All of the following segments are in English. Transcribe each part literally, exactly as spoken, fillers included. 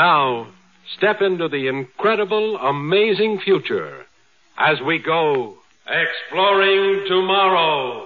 Now, step into the incredible, amazing future as we go exploring tomorrow.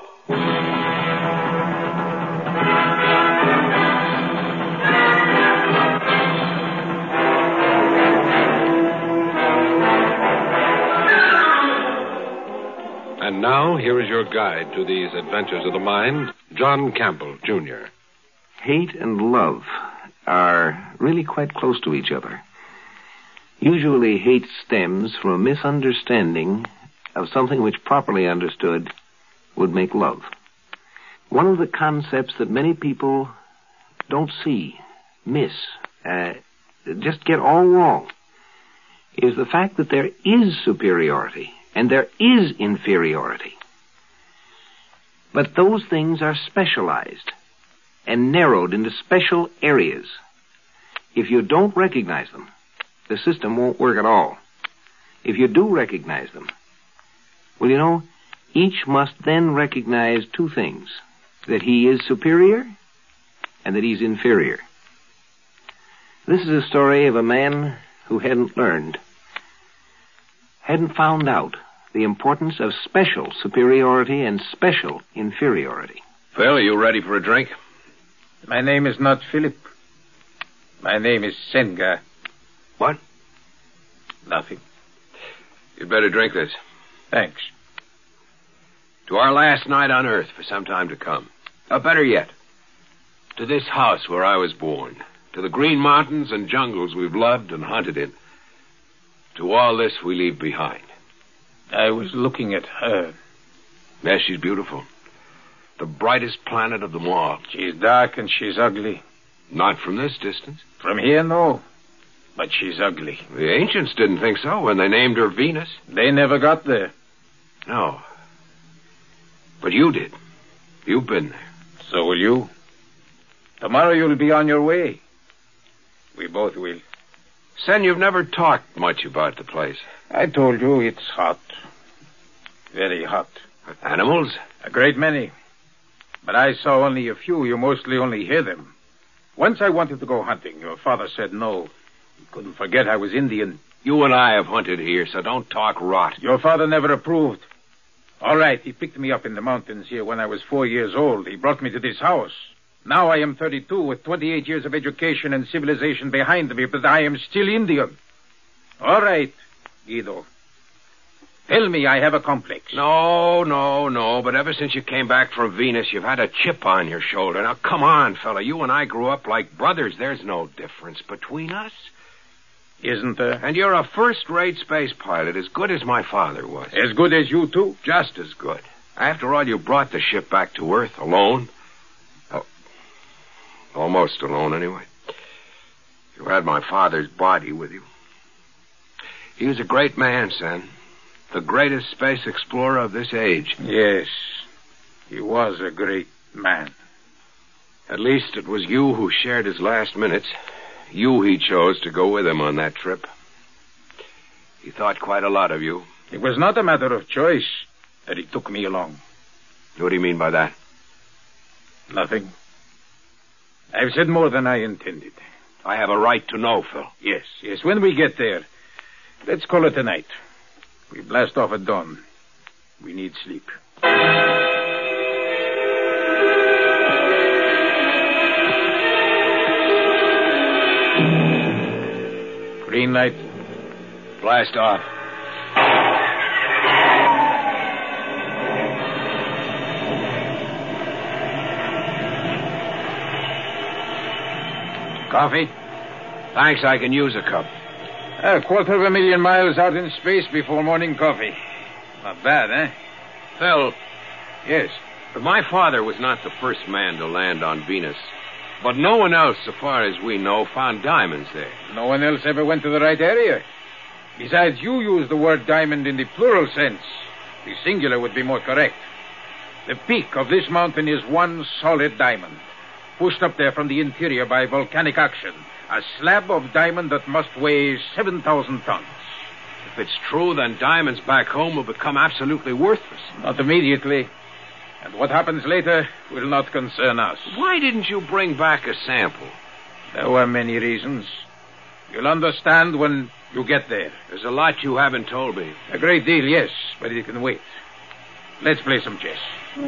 And now, here is your guide to these adventures of the mind, John Campbell, Junior Hate and love are really quite close to each other. Usually, hate stems from a misunderstanding of something which, properly understood, would make love. One of the concepts that many people don't see, miss, uh, just get all wrong, is the fact that there is superiority and there is inferiority. But those things are specialized and narrowed into special areas. If you don't recognize them, the system won't work at all. If you do recognize them, well, you know, each must then recognize two things: that he is superior and that he's inferior. This is a story of a man who hadn't learned, hadn't found out the importance of special superiority and special inferiority. Phil, are you ready for a drink? My name is not Philip. My name is Senga. What? Nothing. You'd better drink this. Thanks. To our last night on Earth for some time to come. Or better yet, to this house where I was born. To the green mountains and jungles we've loved and hunted in. To all this we leave behind. I was looking at her. Yes, she's beautiful. The brightest planet of them all. She's dark and she's ugly. Not from this distance. From here, no. But she's ugly. The ancients didn't think so when they named her Venus. They never got there. No. But you did. You've been there. So will you. Tomorrow you'll be on your way. We both will. Sen, you've never talked much about the place. I told you it's hot. Very hot. Animals? A great many. But I saw only a few. You mostly only hear them. Once I wanted to go hunting. Your father said no. He couldn't forget I was Indian. You and I have hunted here, so don't talk rot. Your father never approved. All right, he picked me up in the mountains here when I was four years old. He brought me to this house. Now I am thirty-two with twenty-eight years of education and civilization behind me, but I am still Indian. All right, Guido. Tell me I have a complex. No, no, no, but ever since you came back from Venus, you've had a chip on your shoulder. Now, come on, fella. You and I grew up like brothers. There's no difference between us. Isn't there? And you're a first-rate space pilot, as good as my father was. As good as you, too? Just as good. After all, you brought the ship back to Earth alone. Oh, almost alone, anyway. You had my father's body with you. He was a great man, son. The greatest space explorer of this age. Yes, he was a great man. At least it was you who shared his last minutes. You he chose to go with him on that trip. He thought quite a lot of you. It was not a matter of choice that he took me along. What do you mean by that? Nothing. I've said more than I intended. I have a right to know, Phil. Yes, yes, when we get there. Let's call it a night. We blast off at dawn. We need sleep. Green light. Blast off. Coffee? Thanks, I can use a cup. A quarter of a million miles out in space before morning coffee. Not bad, eh? Phil. Yes? My father was not the first man to land on Venus. But no one else, so far as we know, found diamonds there. No one else ever went to the right area. Besides, you use the word diamond in the plural sense. The singular would be more correct. The peak of this mountain is one solid diamond, pushed up there from the interior by volcanic action. A slab of diamond that must weigh seven thousand tons. If it's true, then diamonds back home will become absolutely worthless. Not immediately. And what happens later will not concern us. Why didn't you bring back a sample? There were many reasons. You'll understand when you get there. There's a lot you haven't told me. A great deal, yes, but it can wait. Let's play some chess.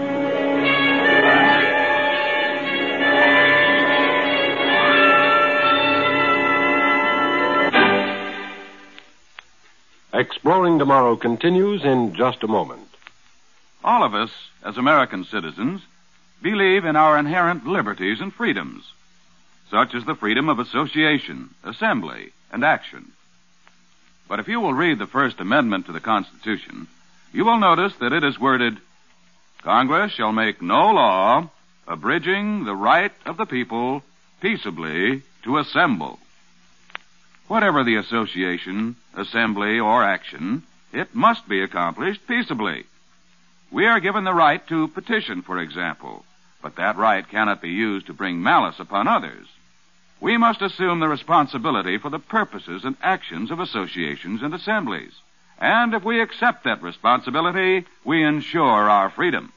Exploring Tomorrow continues in just a moment. All of us, as American citizens, believe in our inherent liberties and freedoms, such as the freedom of association, assembly, and action. But if you will read the First Amendment to the Constitution, you will notice that it is worded, Congress shall make no law abridging the right of the people peaceably to assemble. Whatever the association, assembly, or action, it must be accomplished peaceably. We are given the right to petition, for example, but that right cannot be used to bring malice upon others. We must assume the responsibility for the purposes and actions of associations and assemblies. And if we accept that responsibility, we ensure our freedom.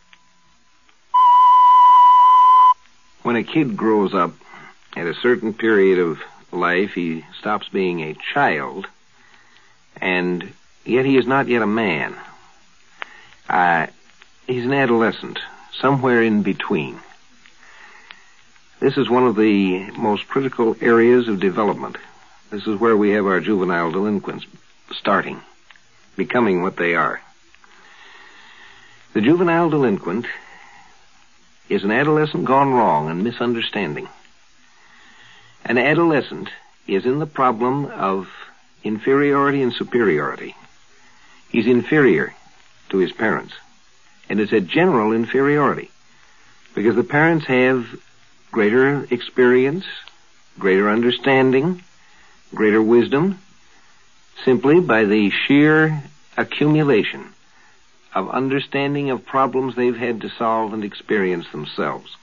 When a kid grows up, at a certain period of life, he stops being a child, and yet he is not yet a man. Uh, he's an adolescent, somewhere in between. This is one of the most critical areas of development. This is where we have our juvenile delinquents starting, becoming what they are. The juvenile delinquent is an adolescent gone wrong and misunderstanding. An adolescent is in the problem of inferiority and superiority. He's inferior to his parents. And it's a general inferiority because the parents have greater experience, greater understanding, greater wisdom, simply by the sheer accumulation of understanding of problems they've had to solve and experience themselves.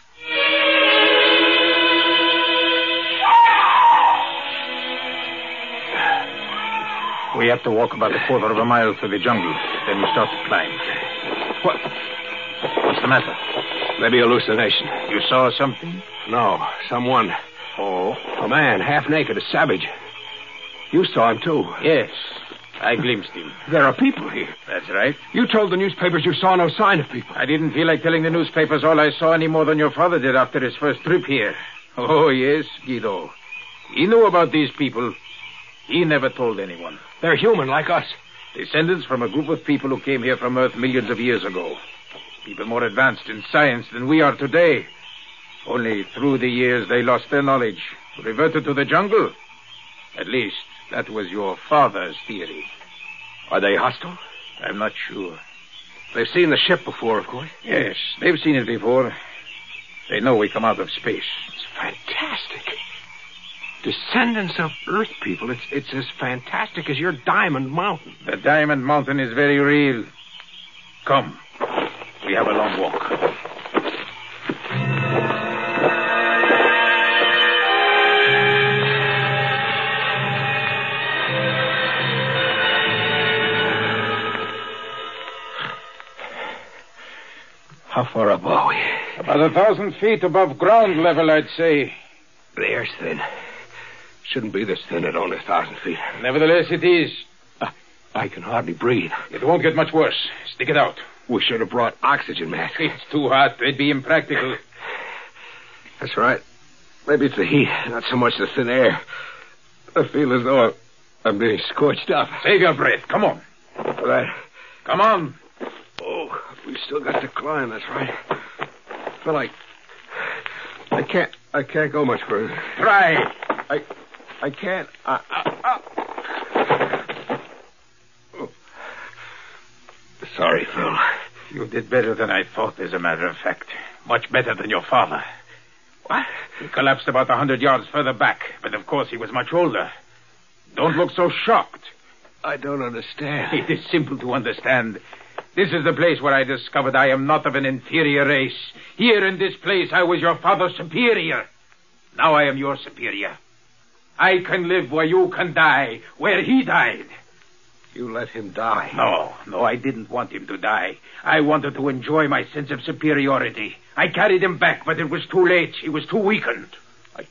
We have to walk about a quarter of a mile through the jungle. Then we start to climb. What? What's the matter? Maybe hallucination. You saw something? No, someone. Oh? A man, half naked, a savage. You saw him, too. Yes, I glimpsed him. There are people here. That's right. You told the newspapers you saw no sign of people. I didn't feel like telling the newspapers all I saw any more than your father did after his first trip here. Oh, yes, Guido. He knew about these people. He never told anyone. They're human, like us. Descendants from a group of people who came here from Earth millions of years ago. People more advanced in science than we are today. Only through the years they lost their knowledge, reverted to the jungle. At least, that was your father's theory. Are they hostile? I'm not sure. They've seen the ship before, of course. Yes, they've seen it before. They know we come out of space. It's fantastic. Descendants of Earth people. It's it's as fantastic as your Diamond Mountain. The Diamond Mountain is very real. Come. We have a long walk. How far up are we? About a thousand feet above ground level, I'd say. The air's thin. Shouldn't be this thin at only a thousand feet. Nevertheless, it is. I, I can hardly breathe. It won't get much worse. Stick it out. We should have brought oxygen masks. It's too hot. They'd be impractical. That's right. Maybe it's the heat, not so much the thin air. I feel as though I'm, I'm being scorched up. Save your breath. Come on. But I... Come on. Oh, we still got to climb, that's right. I feel like... I can't... I can't go much further. Try. I... I can't... I... I, I... Oh. Sorry, Phil. You did better than I thought, as a matter of fact. Much better than your father. What? He collapsed about a hundred yards further back, but of course he was much older. Don't look so shocked. I don't understand. It is simple to understand. This is the place where I discovered I am not of an inferior race. Here in this place I was your father's superior. Now I am your superior. I can live where you can die, where he died. You let him die? No, no, I didn't want him to die. I wanted to enjoy my sense of superiority. I carried him back, but it was too late. He was too weakened. I,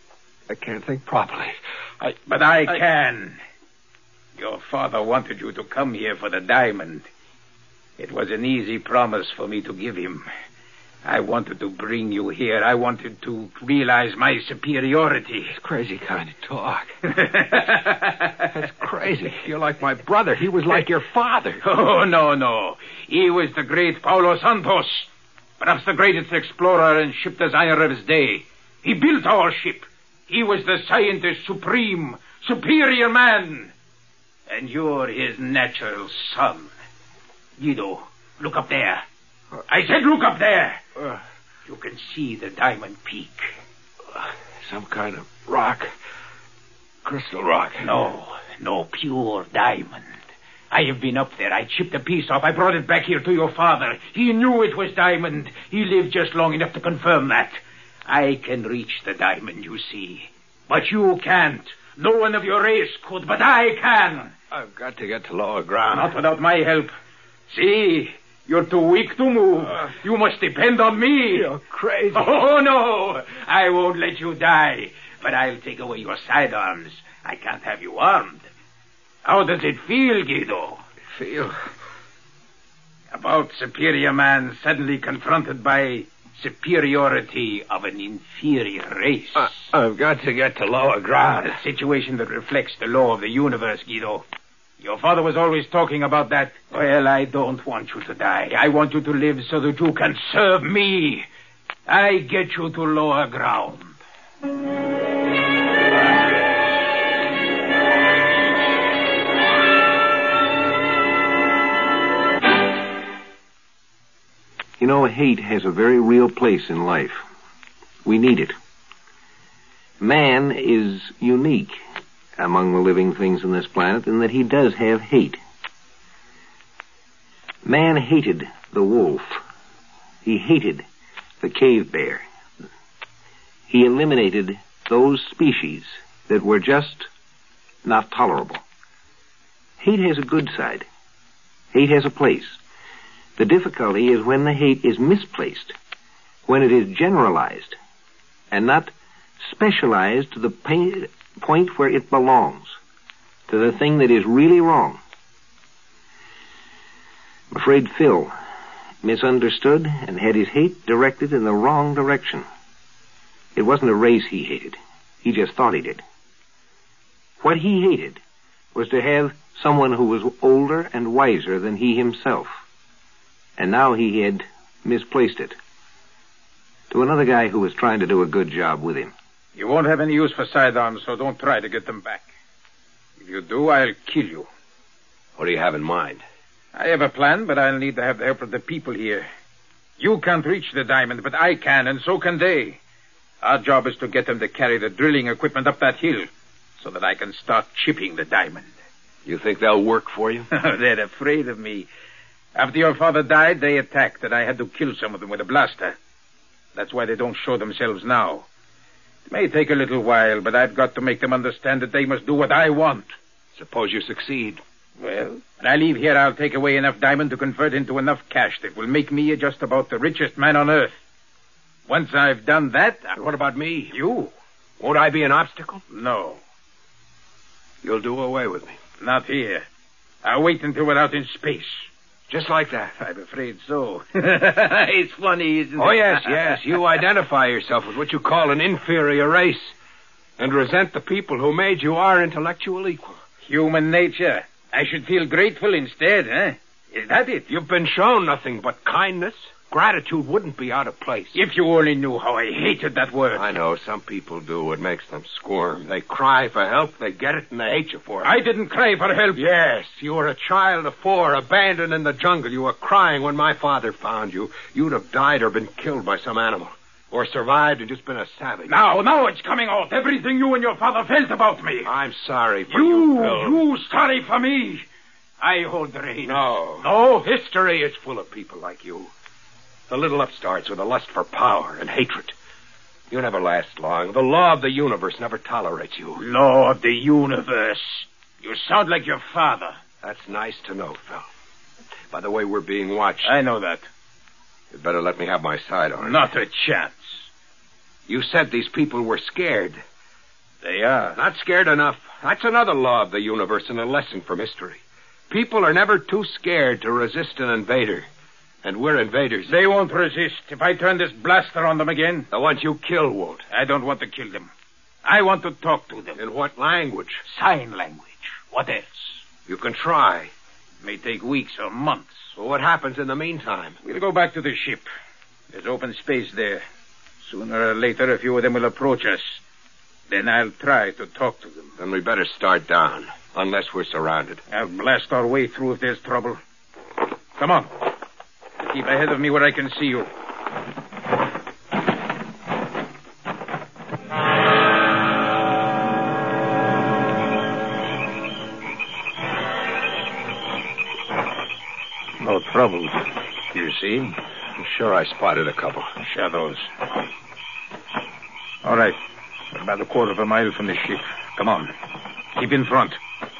I can't think properly. I... But I, I can. Your father wanted you to come here for the diamond. It was an easy promise for me to give him. I wanted to bring you here. I wanted to realize my superiority. It's crazy kind of talk. That's crazy. You're like my brother. He was like your father. Oh, no, no. He was the great Paulo Santos. Perhaps the greatest explorer and ship designer of his day. He built our ship. He was the scientist supreme, superior man. And you're his natural son. Guido, look up there. Uh, I said look up there. Uh, you can see the Diamond Peak. Uh, some kind of rock. Crystal rock. No, no, pure diamond. I have been up there. I chipped a piece off. I brought it back here to your father. He knew it was diamond. He lived just long enough to confirm that. I can reach the diamond, you see. But you can't. No one of your race could, but I can. I've got to get to lower ground. Not without my help. See, you're too weak to move. Uh, you must depend on me. You're crazy. Oh, no. I won't let you die. But I'll take away your sidearms. I can't have you armed. How does it feel, Guido? Feel? About superior man suddenly confronted by superiority of an inferior race. Uh, I've got to get to lower ground. A situation that reflects the law of the universe, Guido. Your father was always talking about that. Well, I don't want you to die. I want you to live so that you can serve me. I get you to lower ground. You know, hate has a very real place in life. We need it. Man is unique among the living things on this planet in that he does have hate. Man hated the wolf. He hated the cave bear. He eliminated those species that were just not tolerable. Hate has a good side. Hate has a place. The difficulty is when the hate is misplaced, when it is generalized and not specialized to the pain, point where it belongs, to the thing that is really wrong. I'm afraid Phil misunderstood and had his hate directed in the wrong direction. It wasn't a race he hated. He just thought he did. What he hated was to have someone who was older and wiser than he himself. And now he had misplaced it to another guy who was trying to do a good job with him. You won't have any use for sidearms, so don't try to get them back. If you do, I'll kill you. What do you have in mind? I have a plan, but I'll need to have the help of the people here. You can't reach the diamond, but I can, and so can they. Our job is to get them to carry the drilling equipment up that hill so that I can start chipping the diamond. You think they'll work for you? They're afraid of me. After your father died, they attacked, and I had to kill some of them with a blaster. That's why they don't show themselves now. It may take a little while, but I've got to make them understand that they must do what I want. Suppose you succeed. Well, when I leave here, I'll take away enough diamond to convert into enough cash that will make me just about the richest man on earth. Once I've done that... I... What about me? You? Won't I be an obstacle? No. You'll do away with me? Not here. I'll wait until we're out in space. Just like that? I'm afraid so. It's funny, isn't it? Oh, yes, yes. You identify yourself with what you call an inferior race and resent the people who made you our intellectual equal. Human nature. I should feel grateful instead, eh? Is that it? You've been shown nothing but kindness. Gratitude wouldn't be out of place. If you only knew how I hated that word. I know. Some people do. It makes them squirm. They cry for help, they get it, and they hate you for it. I didn't cry for help. Yes. You were a child of four, abandoned in the jungle. You were crying when my father found you. You'd have died or been killed by some animal. Or survived and just been a savage. Now, now it's coming out. Everything you and your father felt about me. I'm sorry for you. You, Phil. You sorry for me. I hold the reins. No. No? History is full of people like you. The little upstarts with a lust for power and hatred. You never last long. The law of the universe never tolerates you. Law of the universe. You sound like your father. That's nice to know, Phil. By the way, we're being watched. I know that. You'd better let me have my side on it. Not a chance. You said these people were scared. They are. Not scared enough. That's another law of the universe and a lesson from history. People are never too scared to resist an invader. And we're invaders. They won't resist if I turn this blaster on them again. The ones you kill won't. I don't want to kill them. I want to talk to them. In what language? Sign language. What else? You can try. It may take weeks or months. Well, what happens in the meantime? We'll go back to the ship. There's open space there. Sooner or later, a few of them will approach us. Then I'll try to talk to them. Then we better start down, unless we're surrounded. I'll blast our way through if there's trouble. Come on. Keep ahead of me where I can see you. No trouble. You see? I'm sure I spotted a couple. Shadows. All right. We're about a quarter of a mile from the ship. Come on. Keep in front.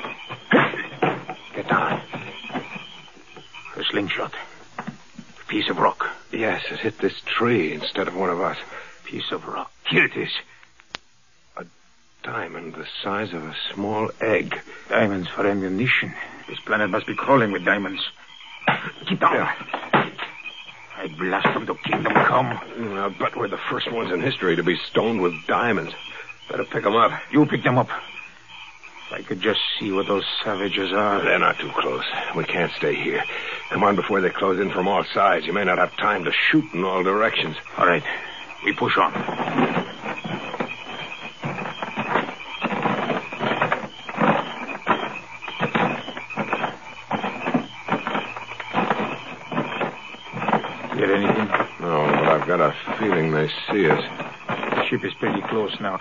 Get down. A slingshot. A piece of rock. Yes, it hit this tree instead of one of us. Piece of rock. Here it is. A diamond the size of a small egg. Diamonds for ammunition. This planet must be crawling with diamonds. Keep down. Yeah. I blast them to kingdom come. I bet we're the first ones in history to be stoned with diamonds. Better pick them up. You pick them up. If I could just see what those savages are. They're not too close. We can't stay here. Come on before they close in from all sides. You may not have time to shoot in all directions. All right. We push on. Get anything? No, but I've got a feeling they see us. The ship is pretty close now.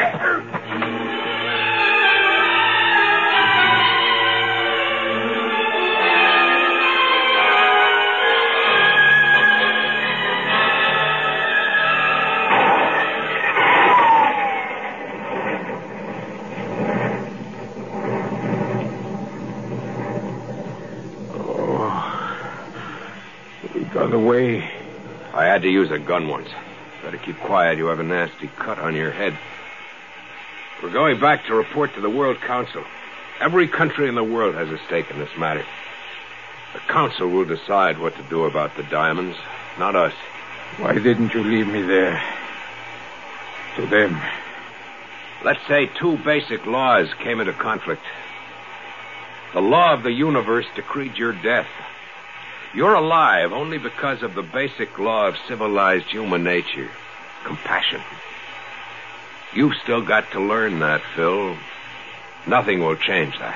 Away. I had to use a gun once. Better keep quiet. You have a nasty cut on your head. We're going back to report to the World Council. Every country in the world has a stake in this matter. The Council will decide what to do about the diamonds, not us. Why didn't you leave me there? To them. Let's say two basic laws came into conflict. The law of the universe decreed your death. You're alive only because of the basic law of civilized human nature, compassion. You've still got to learn that, Phil. Nothing will change that.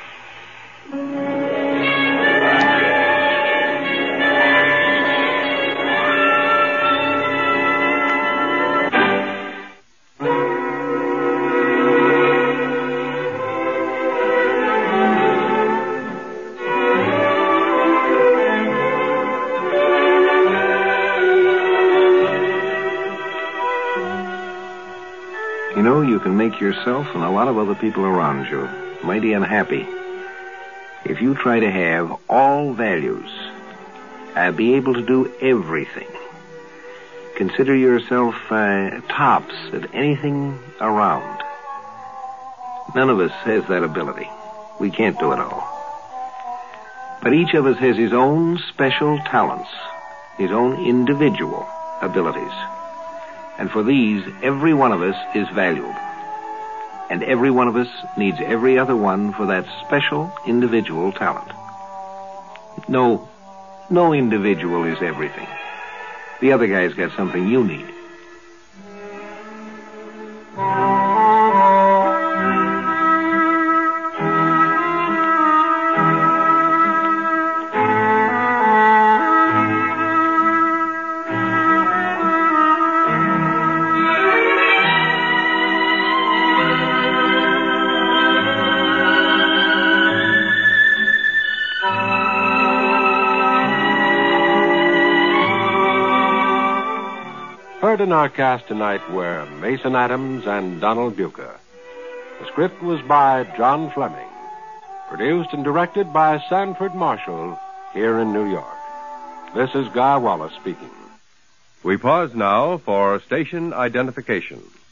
You know, you can make yourself and a lot of other people around you mighty unhappy if you try to have all values and be able to do everything. Consider yourself uh, tops at anything around. None of us has that ability. We can't do it all. But each of us has his own special talents, his own individual abilities. And for these, every one of us is valued. And every one of us needs every other one for that special individual talent. No, no individual is everything. The other guy's got something you need. Heard in our cast tonight were Mason Adams and Donald Bucher. The script was by John Fleming. Produced and directed by Sanford Marshall here in New York. This is Guy Wallace speaking. We pause now for station identification.